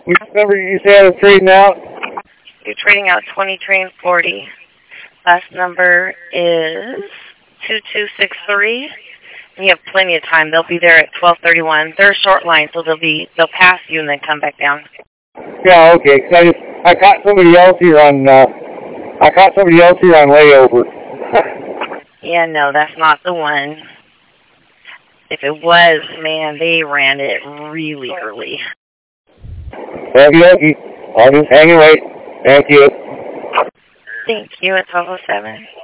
Which number did you say I was trading out? You're trading out 20 train 40. Last number is 2263. And you have plenty of time. They'll be there at 12:31. They're a short line, so they'll pass you and then come back down. Yeah, okay. Cause I caught somebody else here on layover. Yeah, no, that's not the one. If it was, man, they ran it really early. Okay. I'll just hang and wait. Thank you. Thank you. It's 12:07.